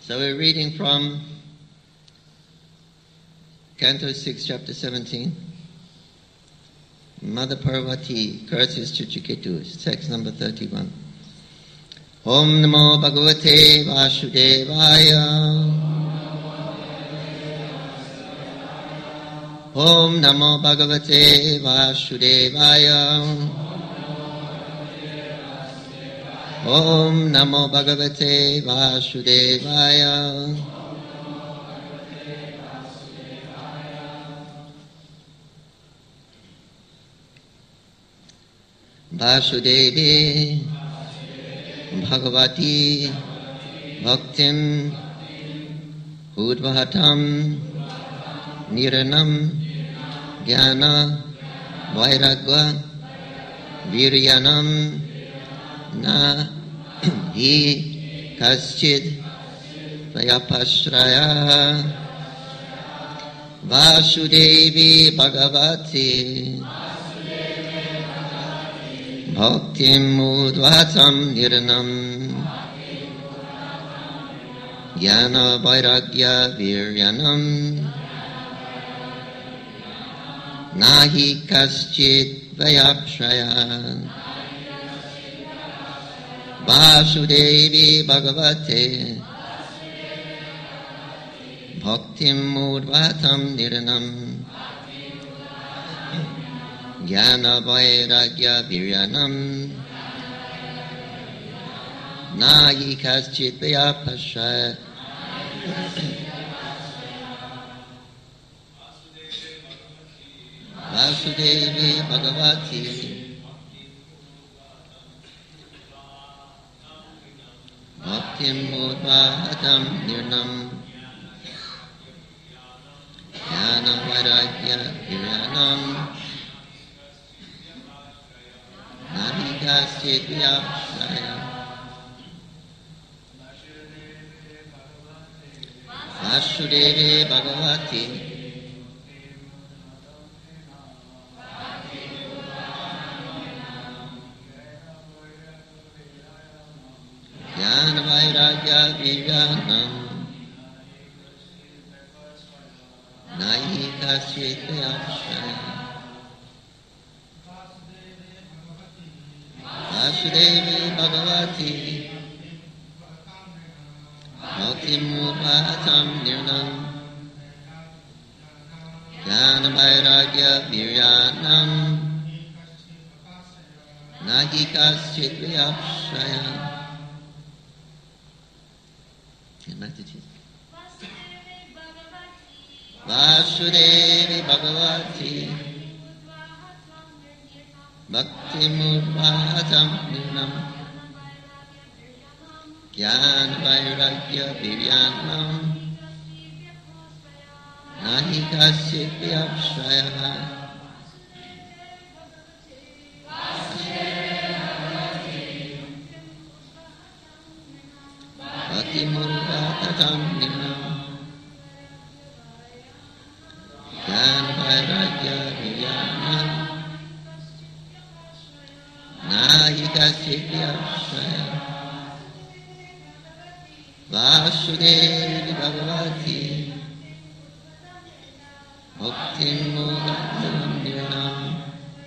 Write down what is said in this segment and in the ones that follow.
So we're reading from Canto 6, Chapter 17. Mother Parvati curses Chichiketu, text number 31. Om Namo Bhagavate Vasudevaya. Om Namo Bhagavate Vasudevaya. Om Namo Bhagavate Vasudevaya. Vasudevi Bhagavati Bhaktim Udvahatam Niranam Jnana Vairagya Viryanam Na Hi Kaschid Vayapashraya Vasudevi Bhagavati Bhaktim Udvatam Niranam Jnana Vairagya Viryanam Nahi Kaschid Vayapshraya Vasudevi Bhagavate Bhaktim Udvatam Niranam Jnana Vairagya Viryanam Nahi Kaschid Vayapashraya. Vasudevi Bhagavati Bhaktim Udvatam Niranam Jnana Vairagya Viryanam Nahi Kaschid Vayapshraya. Vasudevi Bhagavati Jnana Vairagya Viryanam Nahi Kaschid Vayapshraya. Vasudevi Bhagavati Bhaktim Udvatam Niranam Jnana Vairagya Viryanam Nahi Kaschid Vayapshraya. Vasudevi Bhagavati Bhaktim Udvatam Niranam Jnana Vairagya Viryanam Nahi Kaschid Vayapshraya. Bhaktim Udvatam Niranam Jnana Vairagya Viryanam Nahi Kaschid Vayapshraya. Vasudevi Bhagavati Bhaktim Udvatam Niranam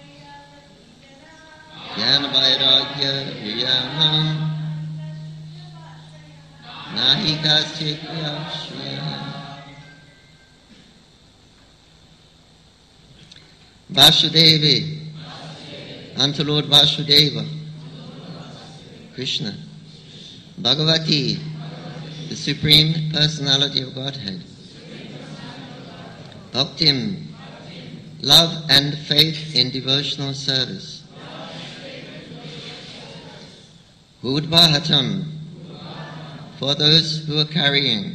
Jnana Vairagya Viryanam Nahi Kaschid Vayapshraya. Vasudevi, unto Lord Vasudeva, Krishna, Bhagavati, the Supreme Personality of Godhead, Bhaktim, love and faith in devotional service, Udvahatam, for those who are carrying,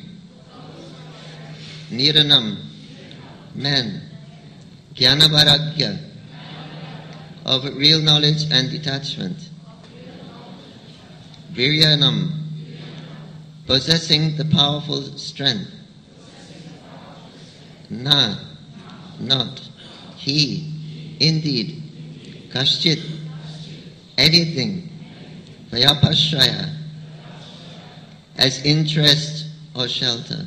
Niranam, men, Jnana Vairagya, of real knowledge and detachment, Viryanam, possessing the powerful strength, Na, not, he, indeed, Kaschit, anything, Vayapashraya, as interest or shelter.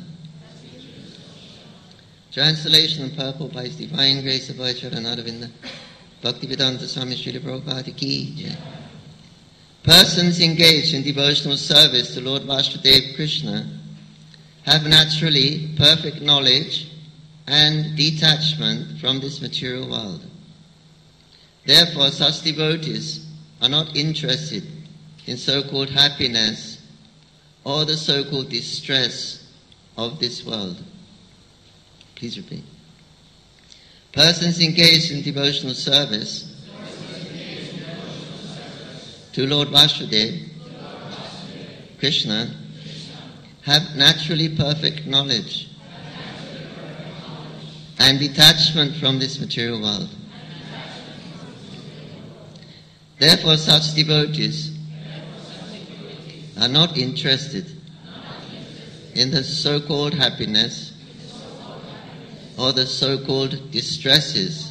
Translation and purport by His Divine Grace of Vacharanaravinda Bhaktivedanta Swami Srila Prabhupada Ki Jai. Persons engaged in devotional service to Lord Vasudeva Krishna have naturally perfect knowledge and detachment from this material world. Therefore, such devotees are not interested in so-called happiness or the so-called distress of this world. Please repeat. Persons engaged in devotional service to Lord Vasudeva Krishna have naturally perfect knowledge and detachment from this material world. Therefore, such devotees are not interested in the so-called happiness or the so-called distresses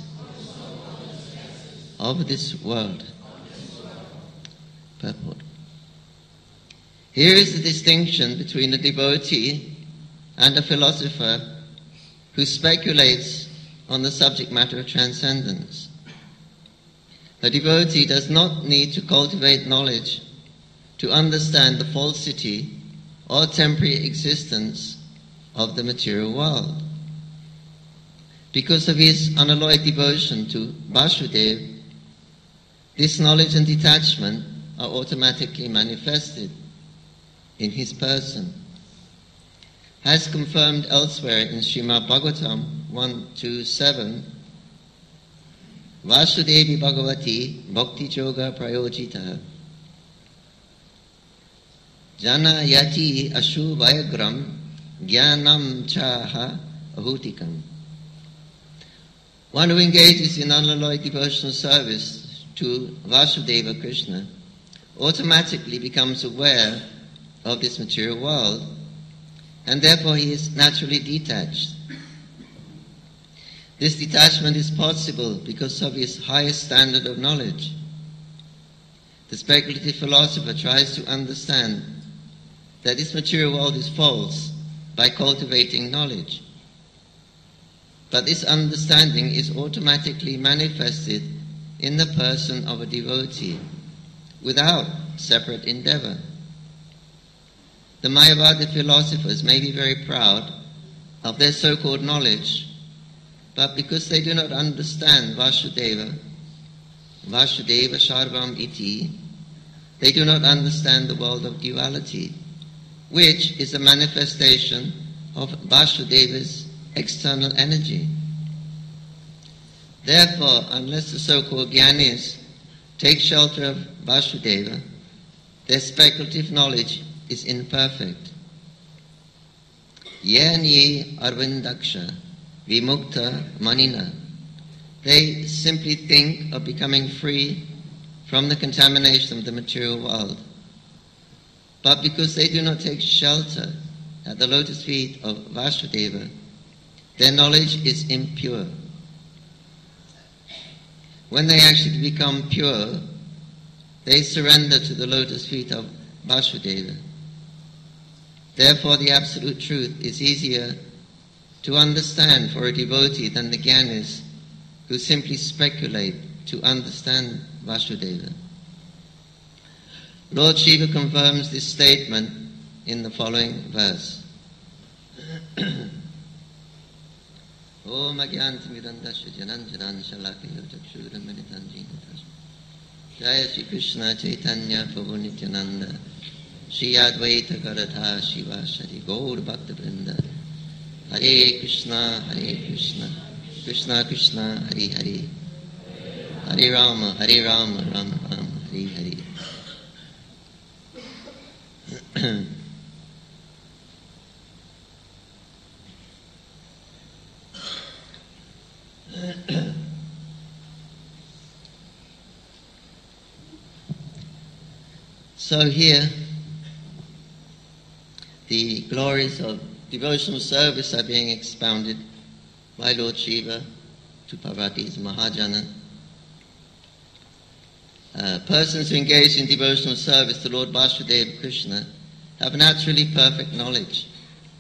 of this world. Purport. Here is the distinction between a devotee and a philosopher who speculates on the subject matter of transcendence. A devotee does not need to cultivate knowledge to understand the falsity or temporary existence of the material world. Because of his unalloyed devotion to Vasudeva, this knowledge and detachment are automatically manifested in his person. As confirmed elsewhere in Srimad Bhagavatam 1.2.7, Vasudevi Bhagavati Bhakti Yoga Prayojita Jana Yati Ashu Vayagram Jnanam Chaha Ahutikam. One who engages in unalloyed devotional service to Vasudeva Krishna automatically becomes aware of this material world, and therefore he is naturally detached. This detachment is possible because of his highest standard of knowledge. The speculative philosopher tries to understand that this material world is false by cultivating knowledge. But this understanding is automatically manifested in the person of a devotee without separate endeavor. The Mayavadi philosophers may be very proud of their so-called knowledge, but because they do not understand Vasudeva Sarvam Iti, they do not understand the world of duality, which is a manifestation of Vasudeva's external energy. Therefore, unless the so-called Jnanis take shelter of Vasudeva, their speculative knowledge is imperfect. Yani Arvindaksha Vimukta Manina. They simply think of becoming free from the contamination of the material world. But because they do not take shelter at the lotus feet of Vasudeva, their knowledge is impure. When they actually become pure, they surrender to the lotus feet of Vasudeva. Therefore, the absolute truth is easier to understand for a devotee than the Jnanis who simply speculate to understand Vasudeva. Lord Shiva confirms this statement in the following verse. Om Agyantamidandasya Jananjanan Shalakayo Chakshuramitanjinatas Jaya Shri Krishna Chaitanya Prabhu Nityananda Shri Advaita Garadha Shiva Shri Gaur Bhakta Vrinda Hare Krishna Krishna Krishna Hare Hare Hare Rama Rama Rama Hare Hare. So here, the glories of devotional service are being expounded by Lord Shiva to Parvati's Mahajana. Persons who engage in devotional service to Lord Vasudeva Krishna have naturally perfect knowledge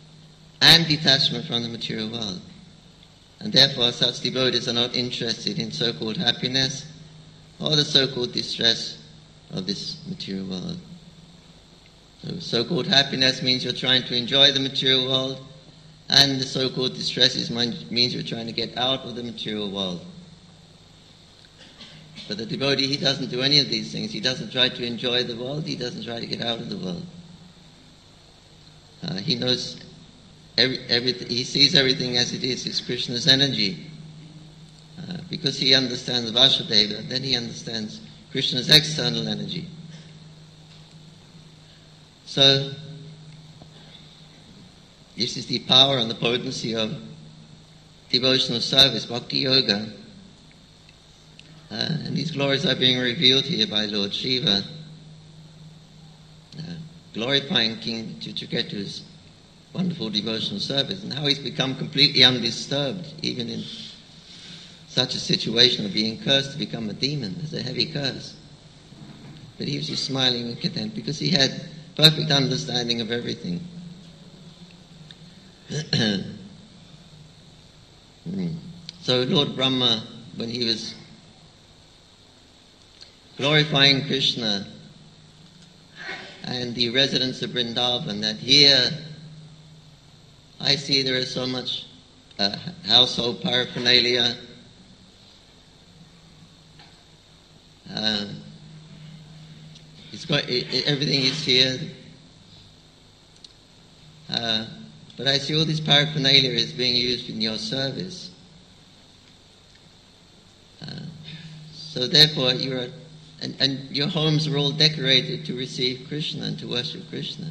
and detachment from the material world. And therefore such devotees are not interested in so-called happiness or the so-called distress of this material world. So-called happiness means you're trying to enjoy the material world, and the so-called distress means you're trying to get out of the material world. But the devotee, he doesn't do any of these things. He doesn't try to enjoy the world. He doesn't try to get out of the world. He knows everything. He sees everything as it is. It's Krishna's energy. Because he understands Vasudeva, then he understands Krishna's external energy. So, this is the power and the potency of devotional service, bhakti yoga. And these glories are being revealed here by Lord Shiva, glorifying King Chitraketu's wonderful devotional service, and how he's become completely undisturbed, even in such a situation of being cursed to become a demon. It's a heavy curse. But he was just smiling and content because he had perfect understanding of everything. So Lord Brahma, when he was glorifying Krishna and the residents of Vrindavan, that here I see there is so much household paraphernalia, everything is here, but I see all this paraphernalia is being used in your service. So therefore and your homes are all decorated to receive Krishna and to worship Krishna.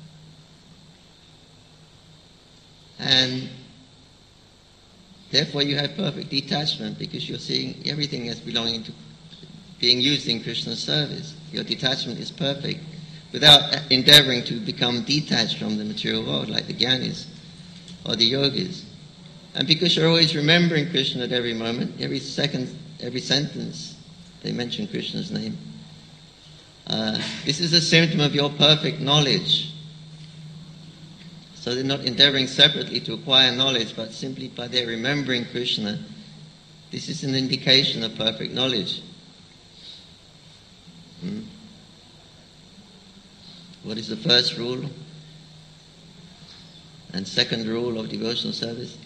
And therefore you have perfect detachment because you're seeing everything as belonging to being used in Krishna's service. Your detachment is perfect without endeavoring to become detached from the material world like the Jnanis or the yogis. And because you're always remembering Krishna at every moment, every second, every sentence, they mention Krishna's name. This is a symptom of your perfect knowledge. So they're not endeavoring separately to acquire knowledge, but simply by their remembering Krishna. This is an indication of perfect knowledge. What is the first rule and second rule of devotional service?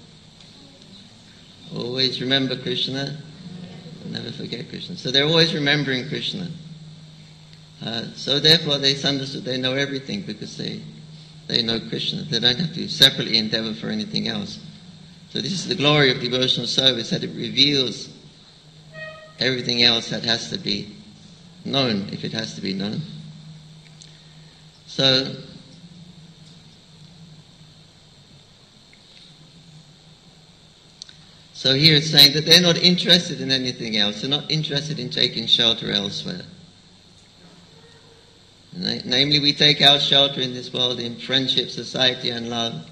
Always remember Krishna, never forget Krishna. So they're always remembering Krishna. So therefore they understood they know everything because they know Krishna. They don't have to separately endeavor for anything else. So this is the glory of devotional service, that it reveals everything else that has to be known, if it has to be known. So here it's saying that they're not interested in anything else. They're not interested in taking shelter elsewhere. Namely, we take our shelter in this world in friendship, society, and love.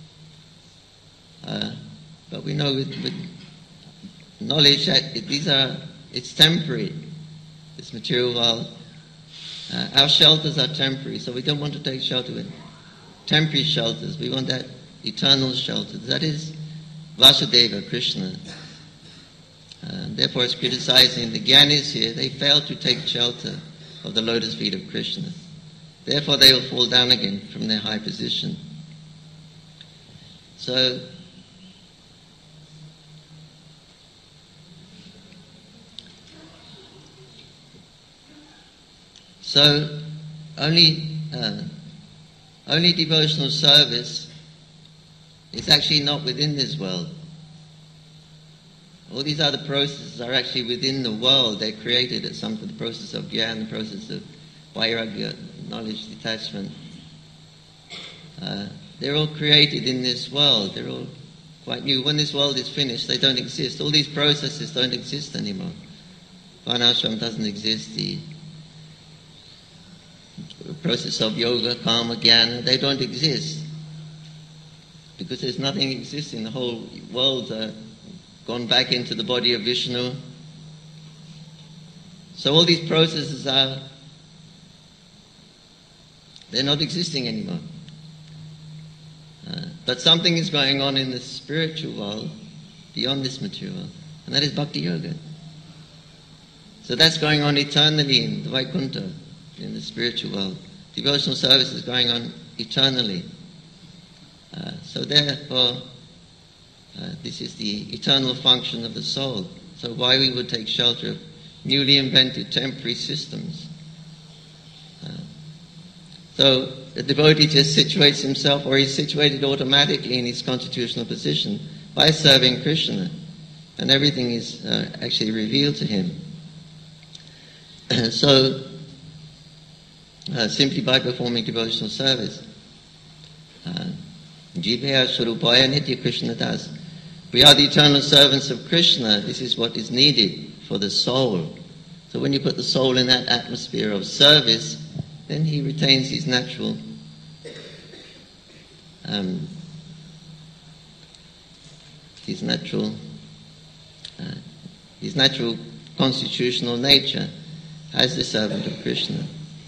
But we know with knowledge that it's temporary, this material world. Our shelters are temporary, so we don't want to take shelter in temporary shelters. We want that eternal shelter. That is Vasudeva, Krishna. Therefore it's criticizing the Jnanis here. They fail to take shelter of the lotus feet of Krishna. Therefore they will fall down again from their high position. So only devotional service is actually not within this world. All these other processes are actually within the world. They're created at some point, the process of jnana, the process of vairagya, knowledge, detachment. They're all created in this world. They're all quite new. When this world is finished, they don't exist. All these processes don't exist anymore. Varnashram doesn't exist. The process of yoga, karma, jnana, they don't exist. Because there's nothing existing. The whole world's gone back into the body of Vishnu. So all these processes they're not existing anymore. But something is going on in the spiritual world beyond this material world, and that is Bhakti Yoga. So that's going on eternally in the Vaikuntha, in the spiritual world. Devotional service is going on eternally. So therefore, this is the eternal function of the soul. So why we would take shelter of newly invented temporary systems. So the devotee just situates himself, or he's situated automatically in his constitutional position by serving Krishna, and everything is actually revealed to him. So simply by performing devotional service. Jivaya Swarupaya Nitya Krishna Das. We are the eternal servants of Krishna. This is what is needed for the soul. So when you put the soul in that atmosphere of service, then he retains his natural constitutional nature as the servant of Krishna.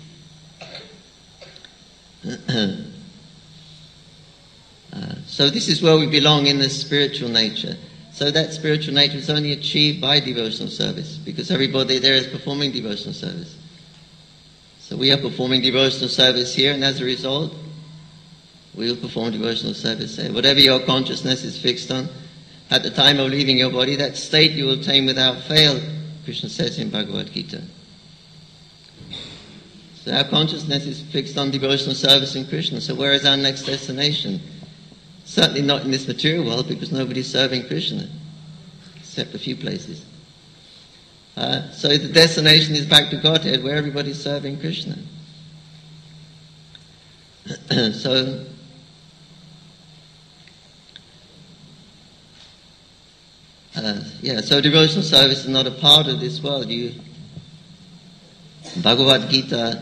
So this is where we belong in the spiritual nature. So that spiritual nature is only achieved by devotional service, because everybody there is performing devotional service. So we are performing devotional service here, and as a result, we will perform devotional service there. Whatever your consciousness is fixed on, at the time of leaving your body, that state you will attain without fail, Krishna says in Bhagavad Gita. So our consciousness is fixed on devotional service in Krishna. So where is our next destination? Certainly not in this material world, because nobody's serving Krishna, except a few places. So the destination is back to Godhead, where everybody's serving Krishna. So devotional service is not a part of this world. Bhagavad Gita,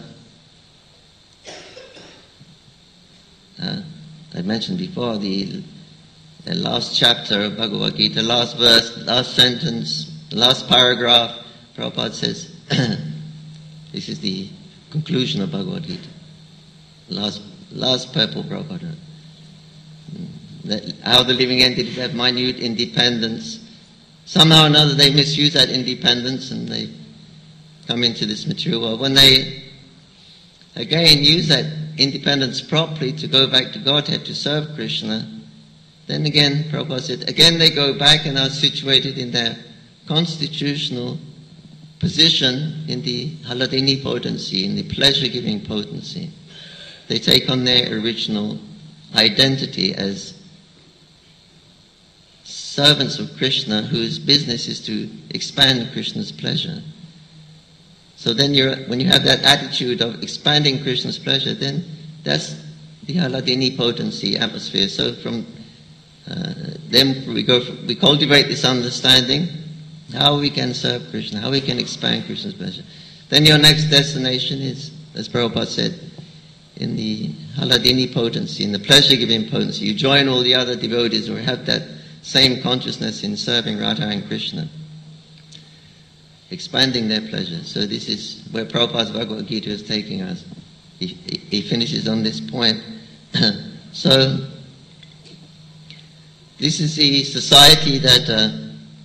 I mentioned before, the last chapter of Bhagavad Gita, last verse, last sentence, last paragraph, Prabhupada says, this is the conclusion of Bhagavad Gita. Last purport Prabhupada wrote. How the living entities have minute independence. Somehow or another they misuse that independence and they come into this material world. When they again use that independence properly to go back to Godhead, to serve Krishna, then again, Prabhupada said, again they go back and are situated in their constitutional position in the Haladini potency, in the pleasure-giving potency. They take on their original identity as servants of Krishna whose business is to expand Krishna's pleasure. So then when you have that attitude of expanding Krishna's pleasure, then that's the Haladini potency atmosphere. So from then we cultivate this understanding, how we can serve Krishna, how we can expand Krishna's pleasure. Then your next destination is, as Prabhupada said, in the Haladini potency, in the pleasure-giving potency. You join all the other devotees who have that same consciousness in serving Radha and Krishna, expanding their pleasure. So this is where Prabhupada's Bhagavad Gita is taking us. He finishes on this point. So this is the society that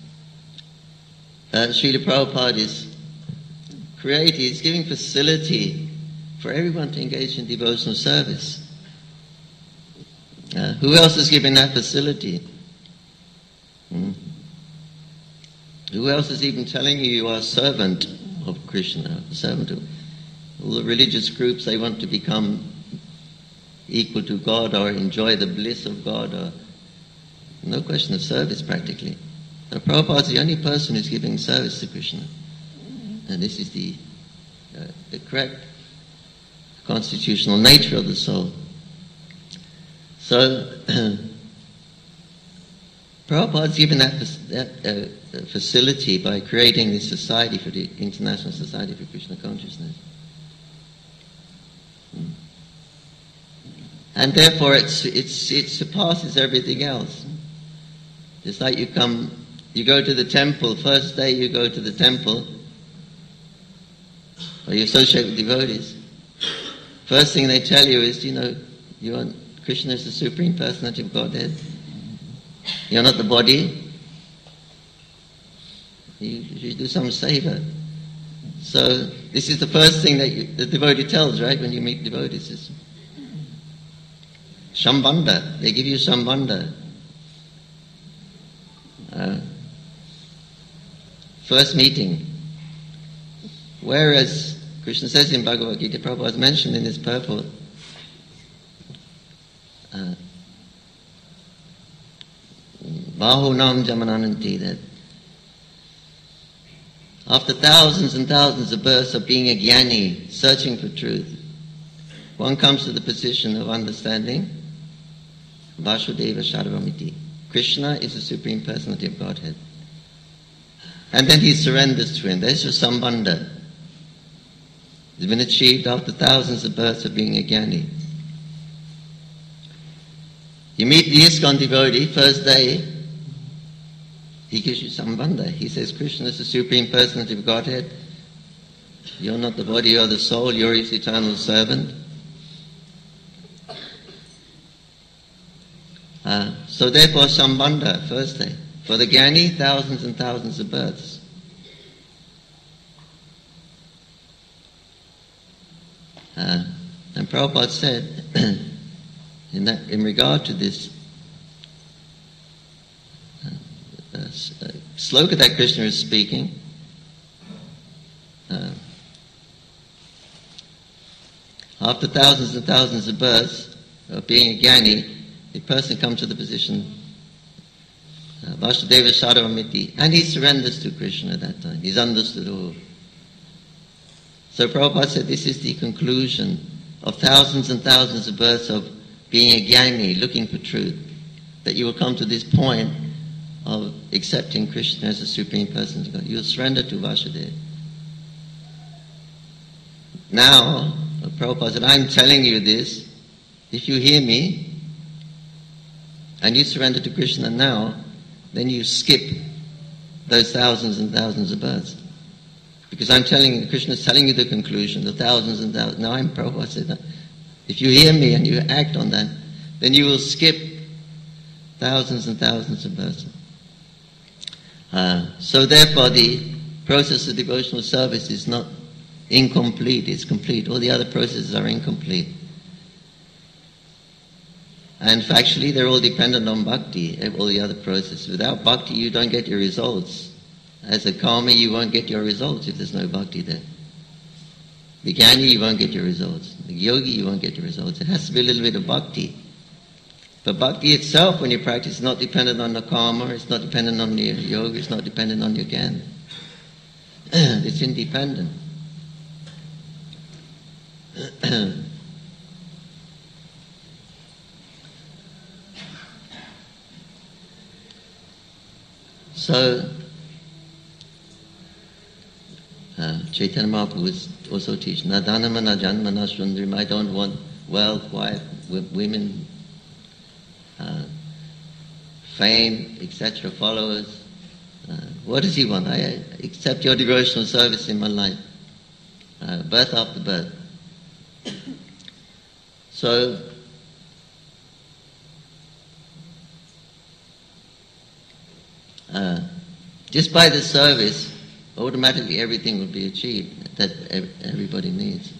Srila Prabhupada is creating. He's giving facility for everyone to engage in devotional service. Who else is giving that facility? Who else is even telling you are a servant of Krishna, a servant of all the religious groups? They want to become equal to God or enjoy the bliss of God, or no question of service practically. So Prabhupada is the only person who's giving service to Krishna, and this is the correct constitutional nature of the soul. So Prabhupada's given that facility by creating this society for the International Society for Krishna Consciousness. And therefore it surpasses everything else. Just like you go to the temple, first day you go to the temple, or you associate with devotees, first thing they tell you is, you Krishna is the Supreme Personality of Godhead. You're not the body. You do some seva. So this is the first thing that the devotee tells, right, when you meet devotees. Is Shambanda. They give you Shambanda. First meeting. Whereas Krishna says in Bhagavad Gita, Prabhupada has mentioned in his purport, Bahunam Jamanananti, that after thousands and thousands of births of being a jnani, searching for truth, one comes to the position of understanding Vasudeva Sarvamiti. Krishna is the Supreme Personality of Godhead. And then he surrenders to him. There's your Sambandha. It's been achieved after thousands of births of being a jnani. You meet the ISKCON devotee, first day, he gives you Sambandha. He says, Krishna is the Supreme Personality of Godhead. You're not the body, you're the soul, you're his eternal servant. So therefore, Sambandha, first day. For the jnani, thousands and thousands of births. And Prabhupada said, in regard to this sloka that Krishna is speaking, after thousands and thousands of births of being a jnani, the person comes to the position Vasudeva Sarvamiti, and he surrenders to Krishna at that time. He's understood all. So Prabhupada said this is the conclusion of thousands and thousands of births of being a jnani, looking for truth, that you will come to this point of accepting Krishna as the Supreme Person of God. You will surrender to Vasudeva. Now, Prabhupada said, I'm telling you this, if you hear me, and you surrender to Krishna now, then you skip those thousands and thousands of births. Because I'm telling you, Krishna is telling you the conclusion, the thousands and thousands. Now I'm Prabhupada said that. If you hear me and you act on that, then you will skip thousands and thousands of births. So therefore the process of devotional service is not incomplete, it's complete. All the other processes are incomplete. And factually, they're all dependent on bhakti, all the other processes. Without bhakti, you don't get your results. As a karmi, you won't get your results if there's no bhakti there. The jnani, you won't get your results. The yogi, you won't get your results. It has to be a little bit of bhakti. But bhakti itself, when you practice, is not dependent on the karma, it's not dependent on your yoga, it's not dependent on your jnana. It's independent. So, Chaitanya Mahaprabhu was also teaching, na dhanama na janma na sundarim. I don't want wealth, wife, women, fame, etc., followers. What does he want? I accept your devotional service in my life, birth after birth. So, just by the service, automatically everything will be achieved that everybody needs.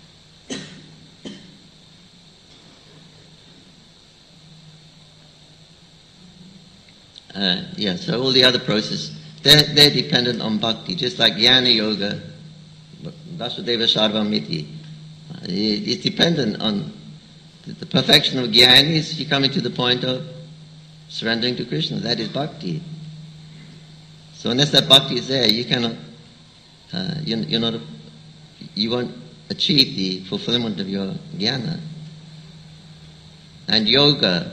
So all the other processes, they're dependent on bhakti, just like jnana yoga, Vasudeva Sarvamiti. It's dependent on the perfection of jnana is you coming to the point of surrendering to Krishna. That is bhakti. So unless that bhakti is there, you cannot, you won't achieve the fulfillment of your jnana. And yoga,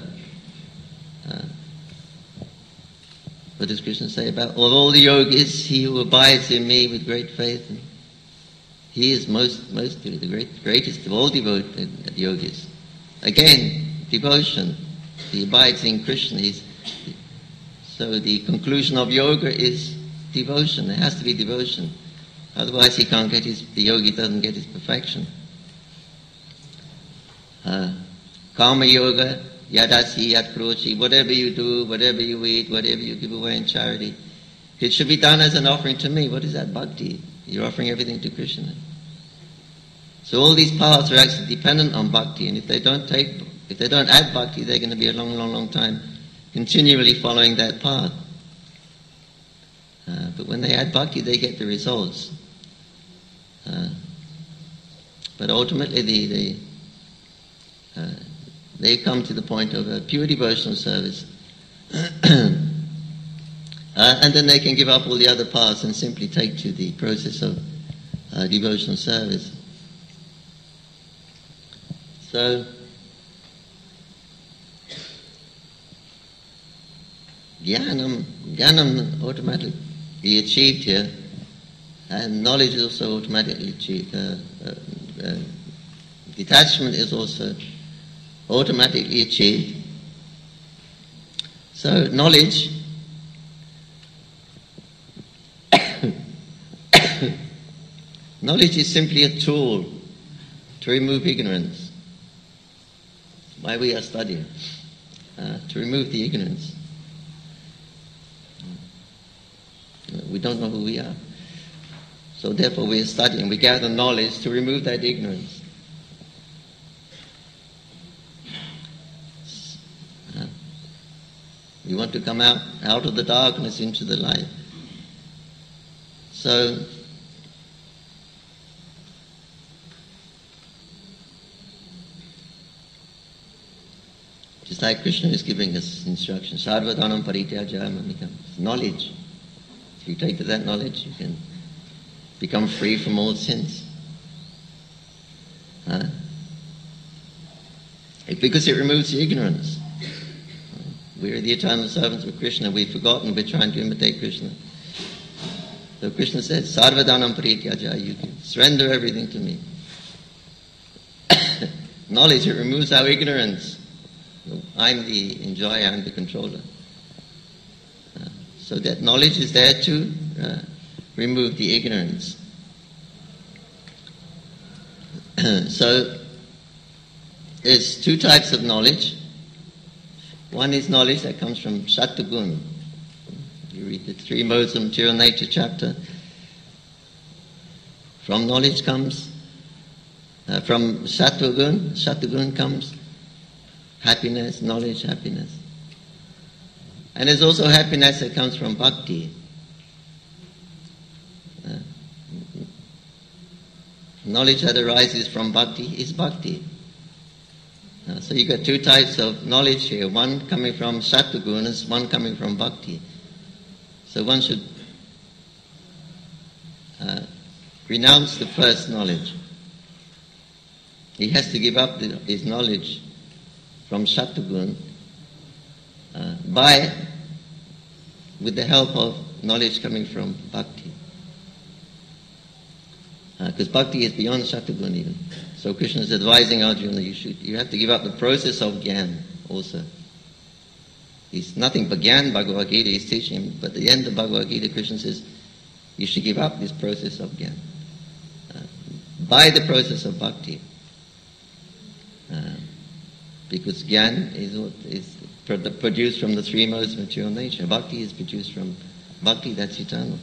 what does Krishna say about of all the yogis, he who abides in me with great faith, and he is the greatest of all devoted yogis. Again, devotion. He abides in Krishna. So the conclusion of yoga is devotion. It has to be devotion. Otherwise he can't get the yogi doesn't get his perfection. Karma yoga, yadasi, yatkrochi, whatever you do, whatever you eat, whatever you give away in charity, it should be done as an offering to me. What is that bhakti? You're offering everything to Krishna. So all these paths are actually dependent on bhakti, and if they don't add bhakti, they're going to be a long, long, long time continually following that path. But when they add bhakti, they get the results. But ultimately, they come to the point of a pure devotional service. And then they can give up all the other paths and simply take to the process of devotional service. So, jnanam automatically achieved here, and knowledge is also automatically achieved. Detachment is also automatically achieved. So knowledge knowledge is simply a tool to remove ignorance. Why we are studying, to remove the ignorance. We don't know who we are. So therefore we are studying. We gather knowledge to remove that ignorance. We want to come out of the darkness into the light. So just like Krishna is giving us instructions, sarvadhanam parityaja mamikam, knowledge. If you take to that knowledge, you can become free from all sins. Because it removes the ignorance. We are the eternal servants of Krishna. We've forgotten. We're trying to imitate Krishna. So Krishna says, sarvadhanam parityaja, you can surrender everything to me. Knowledge, it removes our ignorance. I'm the enjoyer, I'm the controller. So that knowledge is there to remove the ignorance. So there's two types of knowledge. One is knowledge that comes from Sattvagun. You read the Three Modes of Material Nature chapter. From knowledge comes, from Sattvagun comes happiness, knowledge, happiness. And there's also happiness that comes from bhakti. Knowledge that arises from bhakti is bhakti. So you've got two types of knowledge here, one coming from sattvagunas, one coming from bhakti. So one should renounce the first knowledge. He has to give up his knowledge from sattvagun with the help of knowledge coming from bhakti. Because bhakti is beyond sattvagun even. So Krishna is advising Arjuna, you have to give up the process of jnana also. He's nothing but jnana, Bhagavad Gita, he's teaching him, but at the end of Bhagavad Gita, Krishna says, you should give up this process of jnana. By the process of bhakti. Because jnana is produced from the three modes of material nature. Bhakti is produced from bhakti, that's eternal.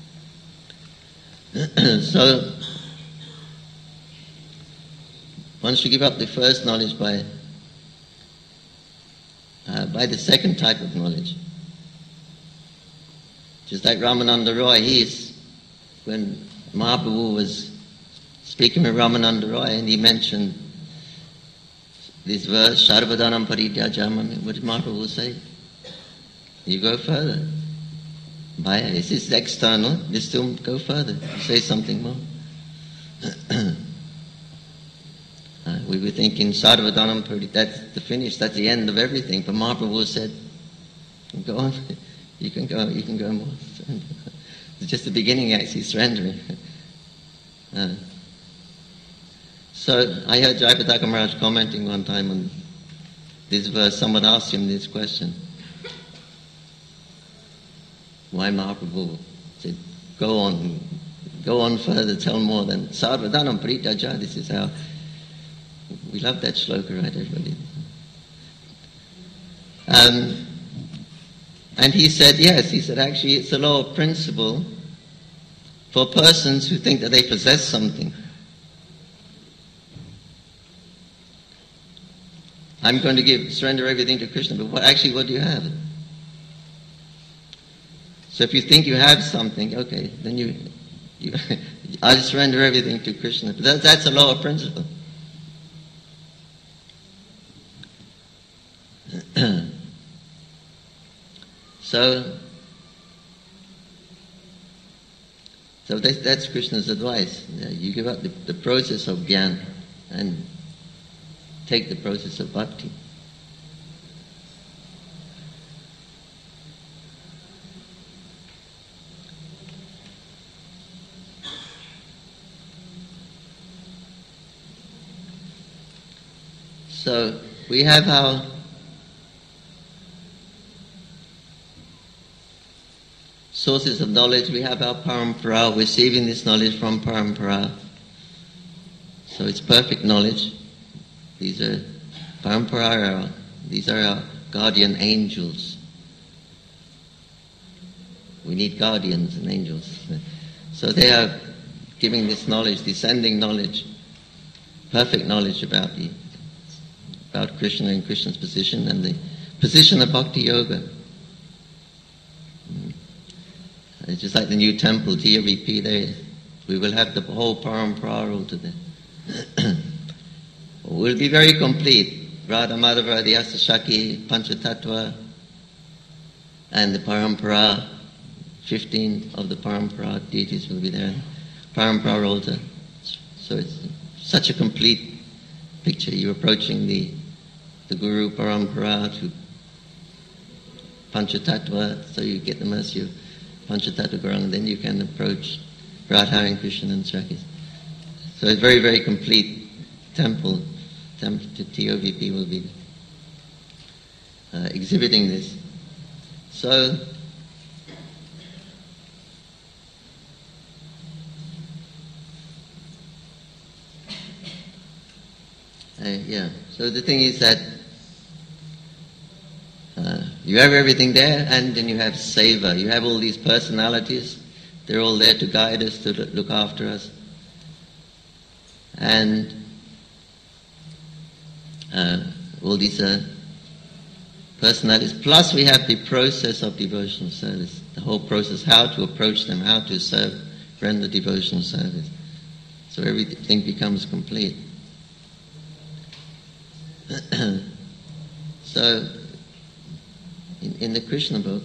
So, one should give up the first knowledge by the second type of knowledge. Just like Ramananda Roy, when Mahaprabhu was speaking with Ramananda Roy and he mentioned this verse, Sarvadhanam parityaja mamikam, what did Mahaprabhu say? You go further. This is external, you still go further. You say something more. We were thinking Sarvadhanam parityaja, that's the finish, that's the end of everything. But Mahaprabhu said, go on, you can go more. It's just the beginning actually, surrendering. So I heard Jayapataka Maharaj commenting one time on this verse. Someone asked him this question. Why Mahaprabhu said, go on further, tell more than Sarvadhanam parityaja. This is how, we love that shloka, right, everybody? And he said, yes, he said, actually it's a law of principle for persons who think that they possess something. I'm going to surrender everything to Krishna, but what do you have? So if you think you have something, okay, then you I surrender everything to Krishna. But that's a law of principle. So that's Krishna's advice. You give up the process of Gyan and take the process of bhakti. So we have our sources of knowledge, we have our parampara, receiving this knowledge from parampara. So it's perfect knowledge. These are parampara, these are our guardian angels. We need guardians and angels. So they are giving this knowledge, descending knowledge, perfect knowledge about Krishna and Krishna's position and the position of Bhakti Yoga. It's just like the new temple, TVP there. We will have the whole parampara all to there. We'll be very complete. Radha Madhava, the Asashaki, Panchatattva, and the parampara. 15 of the parampara deities will be there. Parampara altar. So it's such a complete picture. You're approaching the Guru parampara to Panchatattva, so you get the mercy of Panchatattva Gauranga, and then you can approach Radha and Krishna and Shakis. So it's very, very complete temple. TOVP will be exhibiting this. So so the thing is that you have everything there, and then you have Seva. You have all these personalities. They're all there to guide us, to look after us. And all these personalities. Plus we have the process of devotional service. The whole process, how to approach them, how to serve, render devotional service. So everything becomes complete. So, in the Krishna book,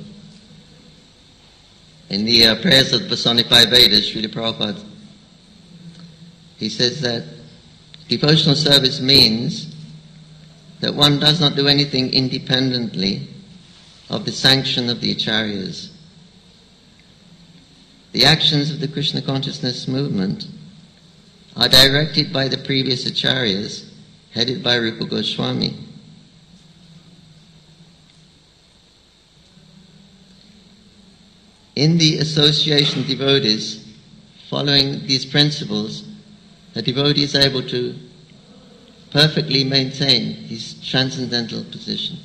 in the Prayers of the Personified Vedas, Srila Prabhupada, he says that devotional service means that one does not do anything independently of the sanction of the acharyas. The actions of the Krishna consciousness movement are directed by the previous acharyas, headed by Rupa Goswami. In the association of devotees, following these principles, the devotee is able to perfectly maintain his transcendental position.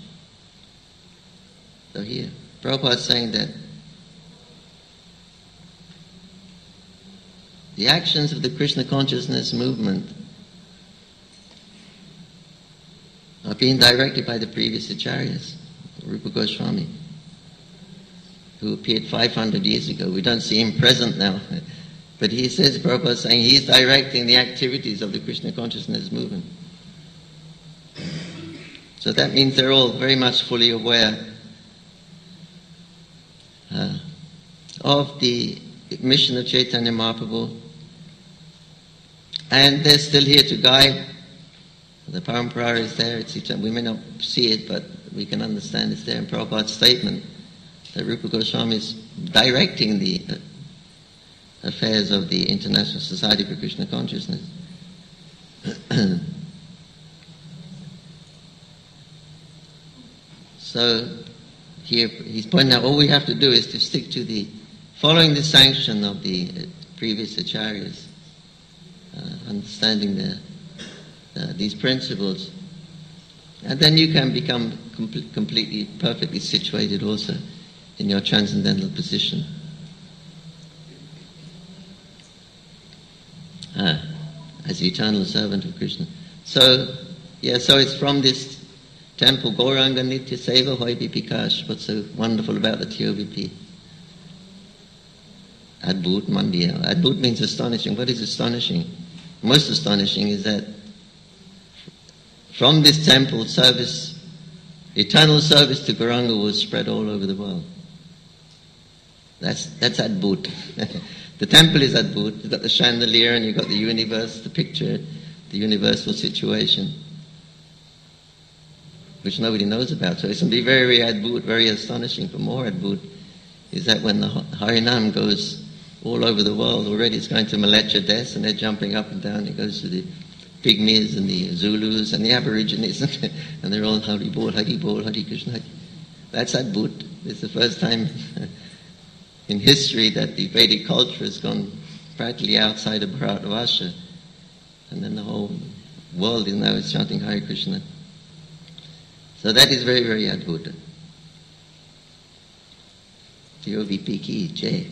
So here, Prabhupada is saying that the actions of the Krishna consciousness movement are being directed by the previous acharyas, Rupa Goswami, who appeared 500 years ago. We don't see him present now. But he says, Prabhupada is saying, he's directing the activities of the Krishna consciousness movement. So that means they're all very much fully aware of the mission of Chaitanya Mahaprabhu, and they're still here to guide. The parampara is there. We may not see it, but we can understand it's there in Prabhupada's statement that Rupa Goswami is directing the affairs of the International Society for Krishna Consciousness. So here he's pointing out all we have to do is to stick to following the sanction of the previous acharyas, understanding these principles, and then you can become completely, perfectly situated also in your transcendental position. As the eternal servant of Krishna. So it's from this temple, Gauranga Nitya Seva Hoy Vipikash. What's so wonderful about the TOVP? Adbhut Mandiya. Adbhut means astonishing. What is astonishing? Most astonishing is that from this temple service, eternal service to Gauranga was spread all over the world. That's Adbhut. The temple is Adbhut. You've got the chandelier and you've got the universe, the picture, the universal situation, which nobody knows about. So it's going to be very, very Adbhut, very astonishing. But more Adbhut is that when the Harinam goes all over the world already, it's going to Malecha Des and they're jumping up and down. It goes to the Pygmies and the Zulus and the Aborigines and they're all Hari Bol, Hari Krishna. That's Adbhut. It's the first time in history that the Vedic culture has gone practically outside of Bharatavarsha, and then the whole world is now chanting Hare Krishna. So that is very, very Adbhuta. TOVP ki jai.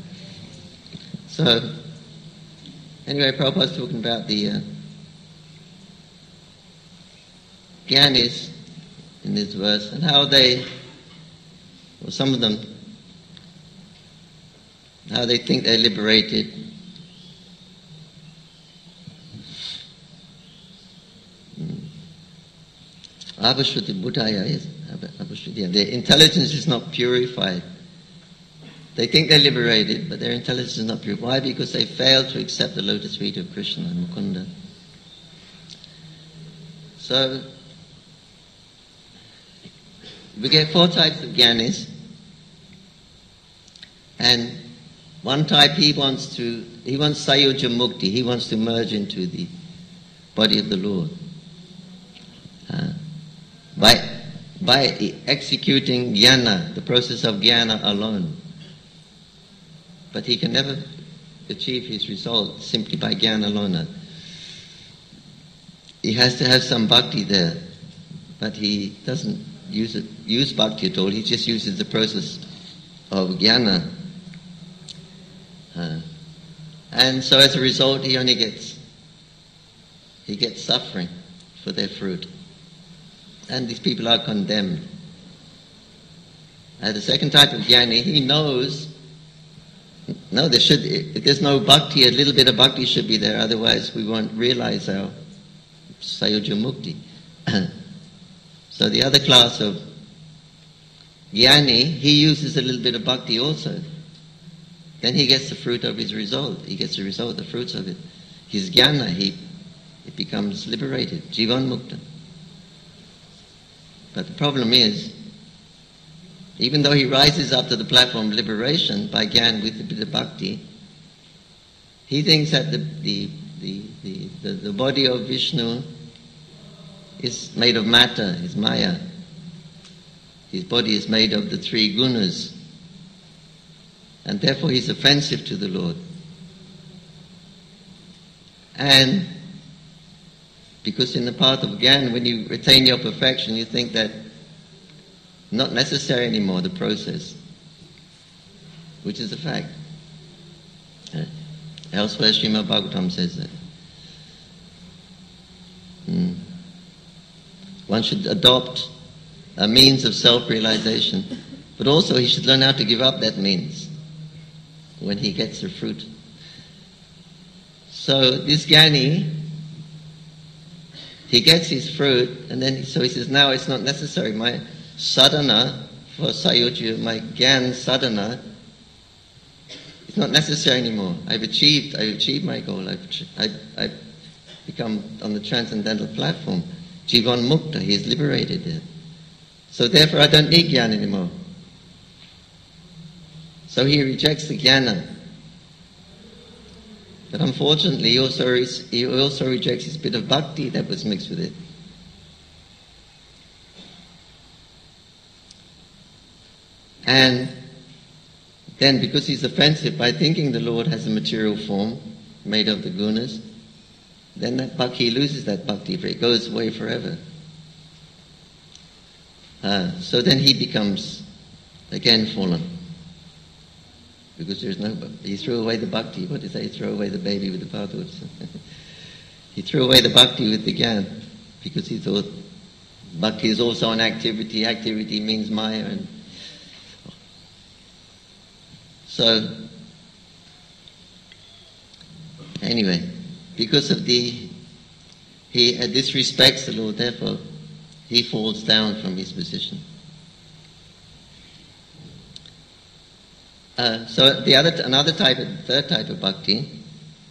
So, anyway, Prabhupada's talking about the Gyanis in this verse and how some of them, how they think they're liberated. Abhashruti Bhutaya is Abhashruti. Their intelligence is not purified. They think they're liberated, but their intelligence is not purified. Why? Because they fail to accept the lotus feet of Krishna and Mukunda. So, we get 4 types of Gyanis, and one type he wants Sayuja Mukti, he wants to merge into the body of the Lord. By executing jnana, the process of jnana alone. But he can never achieve his result simply by jnana alone. He has to have some bhakti there, but he doesn't use bhakti at all. He just uses the process of jnana. And so as a result, he gets suffering for their fruit. And these people are condemned. The second type of jnani, he knows, if there's no bhakti, a little bit of bhakti should be there, otherwise we won't realize our Sayuja Mukti. So the other class of jnani, he uses a little bit of bhakti also. Then he gets the fruit of his result. He gets the fruits of it. His jnana, it becomes liberated, Jivan Mukta. But the problem is, even though he rises up to the platform of liberation by Gyan with a bit of bhakti, he thinks that the body of Vishnu is made of matter, is Maya. His body is made of the 3 gunas. And therefore he's offensive to the Lord. And because in the path of Gyan, when you attain your perfection, you think that not necessary anymore, the process, which is a fact. Elsewhere, Srimad Bhagavatam says that. One should adopt a means of self-realization, but also he should learn how to give up that means when he gets the fruit. So this Jnani, he gets his fruit, and then he says, now it's not necessary. My sadhana for Sayuja, my Gyan sadhana, it's not necessary anymore. I've achieved my goal. I've become on the transcendental platform. Jivan Mukta, he is liberated there. So therefore I don't need Gyan anymore. So he rejects the Jnana. But unfortunately, he also rejects his bit of bhakti that was mixed with it. And then, because he's offensive by thinking the Lord has a material form made of the gunas, then that bhakti, he loses that bhakti, for it goes away forever. So then he becomes again fallen. Because there's no, he threw away the bhakti. What did he say? He threw away the baby with the bathwater. He threw away the bhakti with the gyan because he thought bhakti is also an activity. Activity means maya. And so, anyway, because of he disrespects the Lord, therefore he falls down from his position. So another third type of bhakti,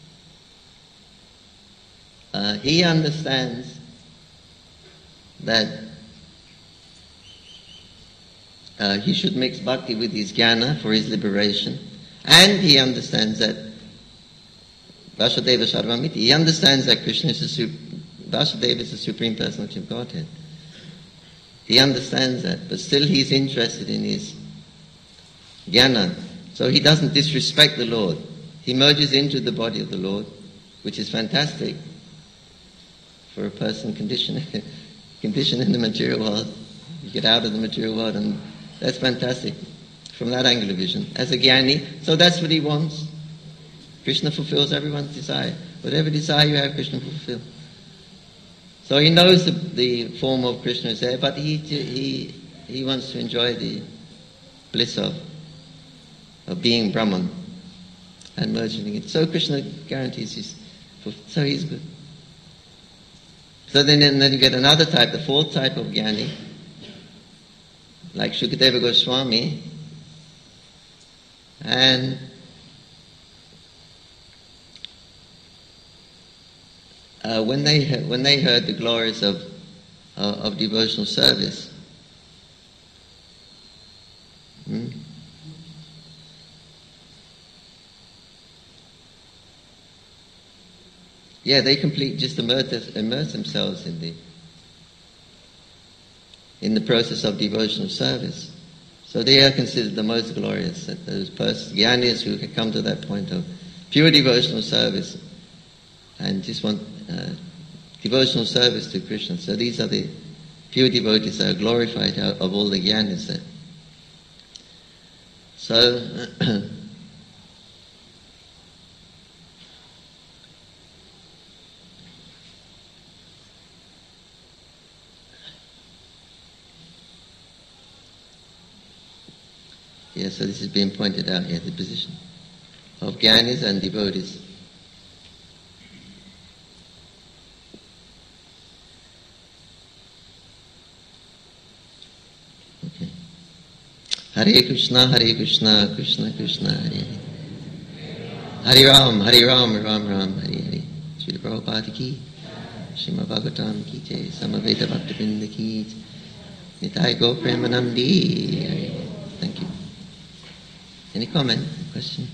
he understands that he should mix bhakti with his jnana for his liberation, and he understands that Vasudeva Sarvamiti, he understands that Krishna is Vasudeva is the Supreme Personality of Godhead. He understands that, but still he's interested in his jnana. So he doesn't disrespect the Lord. He merges into the body of the Lord, which is fantastic for a person conditioned in the material world. You get out of the material world, and that's fantastic from that angle of vision. As a jnani, so that's what he wants. Krishna fulfills everyone's desire. Whatever desire you have, Krishna will fulfill. So he knows the form of Krishna is there, but he wants to enjoy the bliss of being Brahman and merging it. So Krishna guarantees so he's good. So then you get another type, the fourth type of jnani, like Shukadeva Goswami, and when they heard the glories of devotional service, they just immerse themselves in the process of devotional service. So they are considered the most glorious. Those jnanis who can come to that point of pure devotional service and just want devotional service to Krishna. So these are the pure devotees that are glorified of all the jnanis there. So so this is being pointed out here, the position of jnanis and devotees. Okay. Hare Krishna, Krishna Krishna, Hare Hare. Hare Ram, Ram Ram, Hare Hare. Srila Prabhupada ki, Srimad Bhagavatam ki jai, Samaveta Bhaktivinoda ki jai, Nitai Go Premanandi. Hare Hare. Thank you. Any comment, question?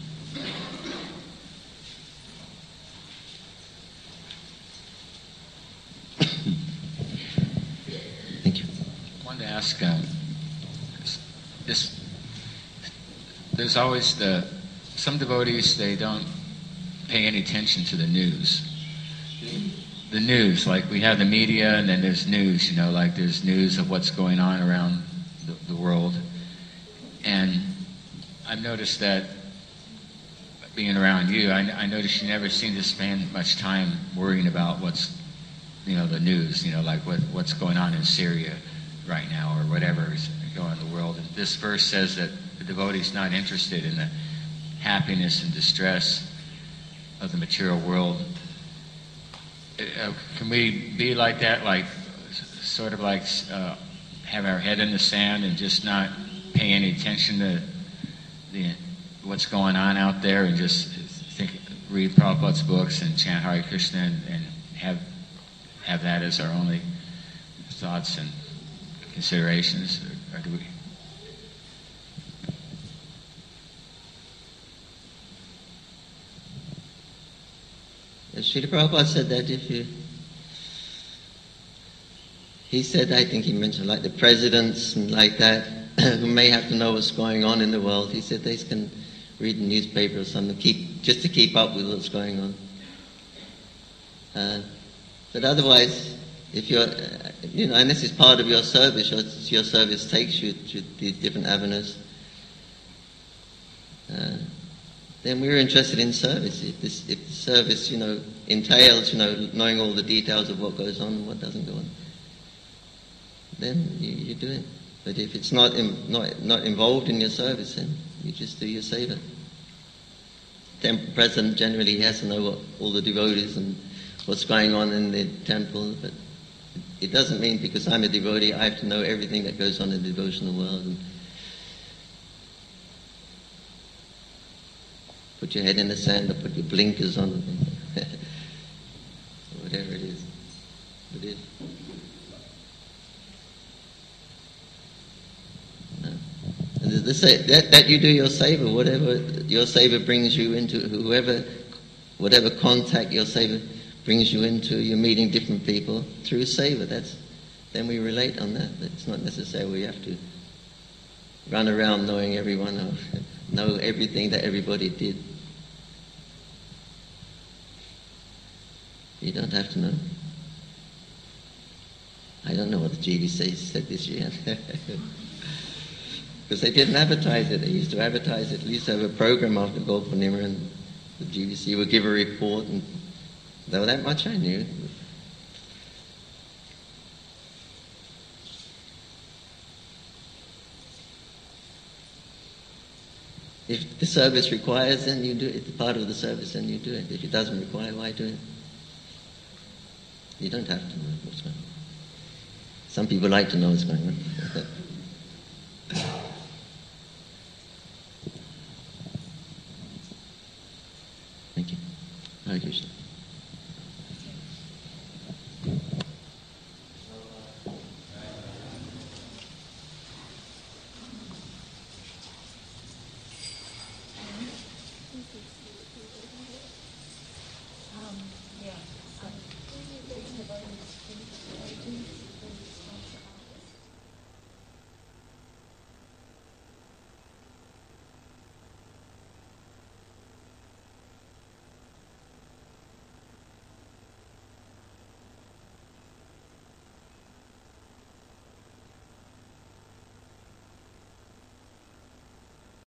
Thank you. I wanted to ask, there's always some devotees, they don't pay any attention to the news. The news, like we have the media and then there's news, like there's news of what's going on around the world. And I've noticed that being around you, I noticed you never seem to spend much time worrying about what's, the news, like what's going on in Syria right now or whatever is going on in the world. And this verse says that the devotee is not interested in the happiness and distress of the material world. Can we be like that, like sort of like have our head in the sand and just not pay any attention to what's going on out there and just read Prabhupada's books and chant Hare Krishna and have that as our only thoughts and considerations, or do we? Srila Prabhupada said that he said, I think he mentioned like the presidents and like that, who may have to know what's going on in the world. He said they can read the newspaper or something, just to keep up with what's going on. But otherwise, if you're, and this is part of your service. Your service takes you to these different avenues. Then we're interested in service. If the service, entails, knowing all the details of what goes on and what doesn't go on, then you do it. But if it's not involved in your service, then you just do your seva. Temple president generally has to know what all the devotees and what's going on in the temple, but it doesn't mean because I'm a devotee I have to know everything that goes on in the devotional world. And put your head in the sand or put your blinkers on, whatever it is. It is. That you do your seva, whatever your seva brings you into, whatever contact your seva brings you into, you're meeting different people through seva. Then we relate on that. It's not necessarily we have to run around knowing everyone or know everything that everybody did. You don't have to know. I don't know what the GBC said this year. Because they didn't advertise it. They used to advertise it. They used to have a program after Gaur Purnima, and the GBC would give a report, and though that much I knew. If the service requires, then you do it. It's part of the service, then you do it. If it doesn't require, why do it? You don't have to know what's going on. Some people like to know what's going on. Thank you. Hare Krishna. Yeah.